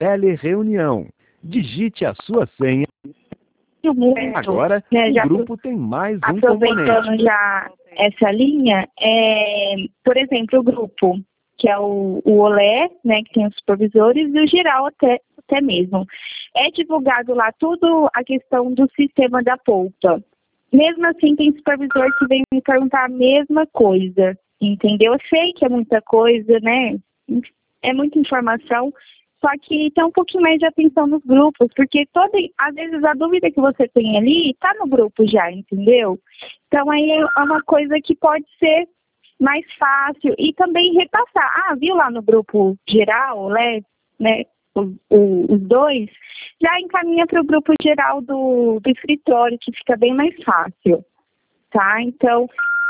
telereunião. Digite a sua senha. Agora, o grupo tem mais um componente. Aproveitando já essa linha, por exemplo, o grupo, que é o OLE, né, que tem os supervisores, e o geral até mesmo. É divulgado lá tudo a questão do sistema da polpa. Mesmo assim, tem supervisor que vem me perguntar a mesma coisa, entendeu? Eu sei que é muita coisa, né? É muita informação, só que tem um pouquinho mais de atenção nos grupos, porque às vezes a dúvida que você tem ali está no grupo já, entendeu? Então aí é uma coisa que pode ser mais fácil e também repassar. Viu lá no grupo geral, né? Os dois, já encaminha para o grupo geral do escritório, que fica bem mais fácil, tá? Então,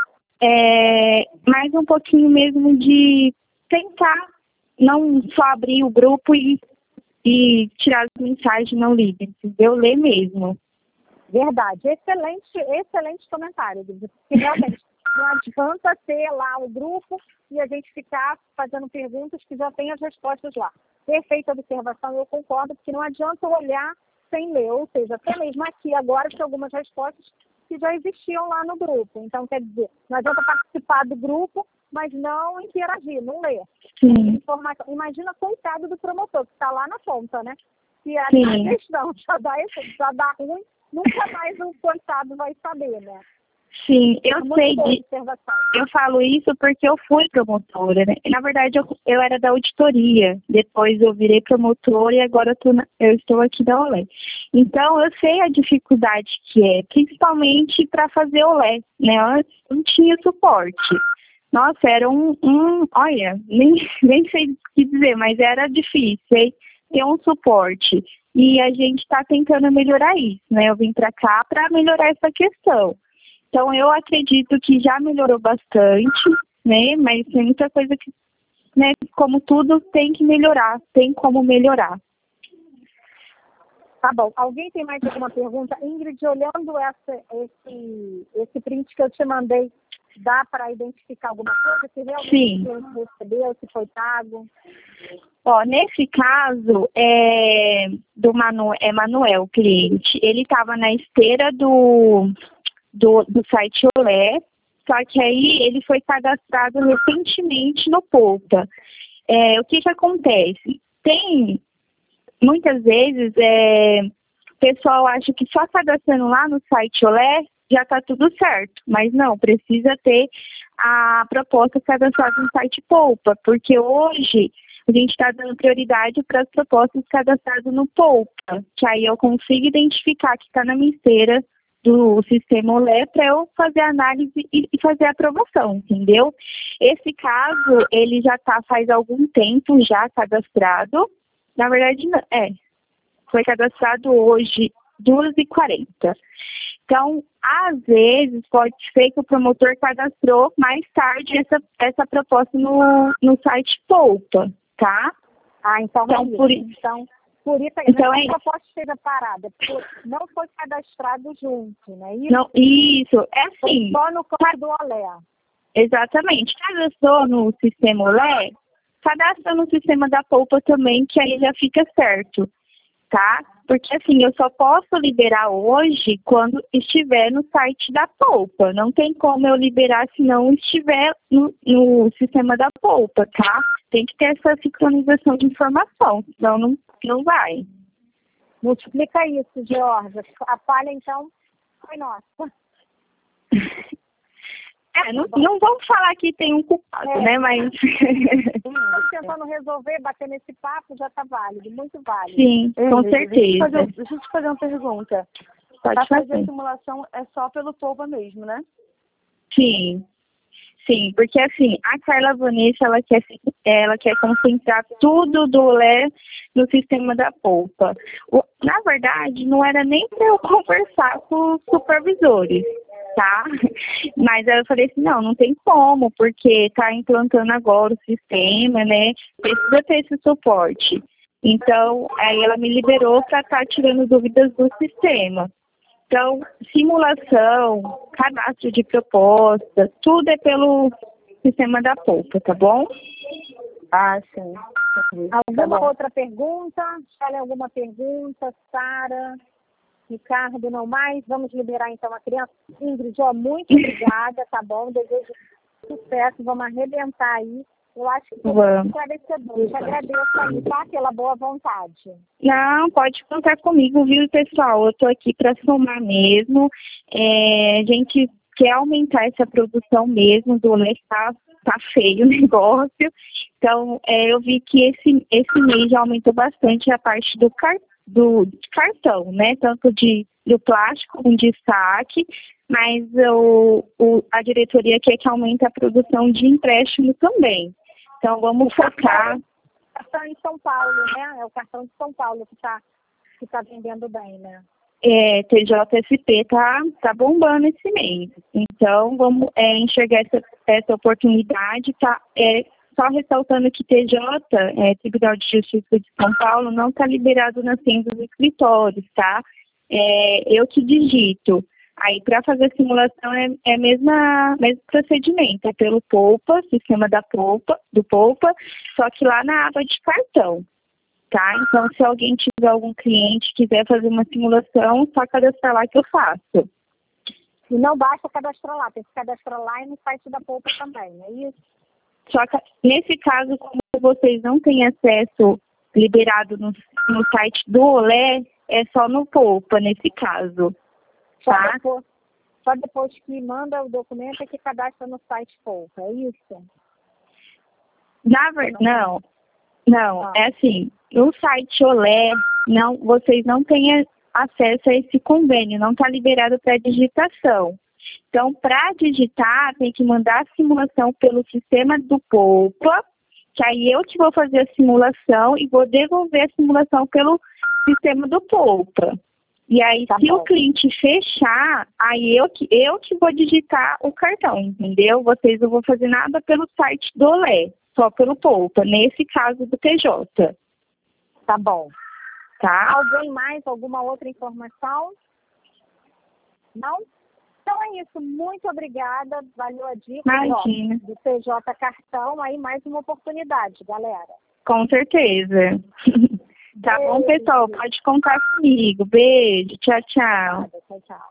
mais um pouquinho mesmo de tentar não só abrir o grupo e tirar as mensagens não lidas, entendeu? Ler mesmo. Verdade. Excelente comentário, Duda. Porque realmente não adianta ter lá o grupo e a gente ficar fazendo perguntas que já tem as respostas lá. Perfeita observação, eu concordo, porque não adianta olhar sem ler, ou seja, até mesmo aqui agora tem algumas respostas que já existiam lá no grupo. Então, quer dizer, não adianta participar do grupo, mas não interagir, não ler. Informação. Imagina, coitado do promotor, que está lá na ponta, né? Se a questão já dá ruim, nunca mais o coitado vai saber, né? Sim, eu falo isso porque eu fui promotora, né? Na verdade, eu era da auditoria, depois eu virei promotora e agora eu estou aqui da OLE. Então, eu sei a dificuldade que é, principalmente para fazer OLE, né? Antes não tinha suporte. Nossa, era olha, nem sei o que dizer, mas era difícil, hein? Ter um suporte. E a gente está tentando melhorar isso, né? Eu vim para cá para melhorar essa questão. Então, eu acredito que já melhorou bastante, né? Mas tem muita coisa que, né, como tudo, tem que melhorar, tem como melhorar. Tá bom. Alguém tem mais alguma pergunta? Ingrid, olhando esse print que eu te mandei, dá para identificar alguma coisa? Se realmente recebeu, se foi pago? Nesse caso, Manuel, cliente. Ele estava na esteira do site Olé, só que aí ele foi cadastrado recentemente no Poupa. O que acontece? Muitas vezes, o pessoal acha que só cadastrando lá no site Olé já está tudo certo, mas não, precisa ter a proposta cadastrada no site Poupa, porque hoje a gente está dando prioridade para as propostas cadastradas no Poupa, que aí eu consigo identificar que está na minha esteira do sistema Olé para eu fazer a análise e fazer a aprovação, entendeu? Esse caso, ele já está faz algum tempo já cadastrado. Na verdade, foi cadastrado hoje, 2h40. Então, às vezes, pode ser que o promotor cadastrou mais tarde essa proposta no site Poupa, tá? Então por isso. Então, a proposta esteja parada, porque não foi cadastrado junto, né? Isso, é assim. Só no campo do Olé. Exatamente. Cadastrou no sistema Olé, cadastra no sistema da Poupa também, que aí já fica certo, tá? Porque assim, eu só posso liberar hoje quando estiver no site da Poupa. Não tem como eu liberar se não estiver no sistema da Poupa, tá? Tem que ter essa sincronização de informação, senão não vai. Multiplica isso, Georgia. A falha, então, foi nossa. Não vamos falar que tem um culpado, né? Mas. Tentando resolver, bater nesse papo, já está válido, muito válido. Sim, com certeza. Deixa eu te fazer uma pergunta. Pode fazer a simulação é só pelo Poupa mesmo, né? Sim, porque assim, a Carla Vanessa, ela quer concentrar tudo do Olé no sistema da Poupa. Na verdade, não era nem para eu conversar com os supervisores, tá? Mas aí eu falei assim, não tem como, porque tá implantando agora o sistema, né? Precisa ter esse suporte. Então, aí ela me liberou para estar tirando dúvidas do sistema. Então, simulação, cadastro de proposta, tudo é pelo sistema da Poupa, tá bom? Sim. Alguma outra pergunta? Shelly, alguma pergunta? Sara? Ricardo, não mais? Vamos liberar então a criança. Ingrid, muito obrigada, tá bom? Desejo sucesso, vamos arrebentar aí. Eu acho que foi muito esclarecedor. Eu te agradeço aí, tá? Pela boa vontade. Não, pode contar comigo, viu, pessoal? Eu tô aqui para somar mesmo. A gente quer aumentar essa produção mesmo, do olé tá feio o negócio. Então, eu vi que esse mês já aumentou bastante a parte do cartão, né? Tanto do plástico como de saque, mas a diretoria quer que aumente a produção de empréstimo também. Então, vamos focar. O cartão em São Paulo, né? É o cartão de São Paulo que tá vendendo bem, né? TJSP tá bombando esse mês. Então, vamos enxergar essa oportunidade, tá? Só ressaltando que Tribunal de Justiça de São Paulo, não está liberado nas senhas dos escritórios, tá? Eu que digito. Aí, para fazer a simulação, é mesmo procedimento, é pelo Poupa, sistema do Poupa, só que lá na aba de cartão, tá? Então, se alguém tiver algum cliente que quiser fazer uma simulação, só cadastrar lá que eu faço. E não basta cadastrar lá, tem que cadastrar lá e no site da Poupa também, é isso? Só que, nesse caso, como vocês não têm acesso liberado no site do Olé, é só no Poupa, nesse caso. Tá? Só depois que manda o documento é que cadastra no site Poupa, é isso? Não, é assim, no site Olé, vocês não têm acesso a esse convênio, não está liberado para digitação. Então, para digitar, tem que mandar a simulação pelo sistema do Poupa, que aí eu que vou fazer a simulação e vou devolver a simulação pelo sistema do Poupa. E aí, se o cliente fechar, aí eu que vou digitar o cartão, entendeu? Vocês não vão fazer nada pelo site do Olé, só pelo Poupa, nesse caso do TJ. Tá bom. Tá? Alguém mais? Alguma outra informação? Não? Então é isso. Muito obrigada. Valeu a dica. Imagina. Do TJ Cartão. Aí mais uma oportunidade, galera. Com certeza. Tá bom, pessoal? Pode contar comigo. Beijo. Tchau, tchau. Tchau, tchau.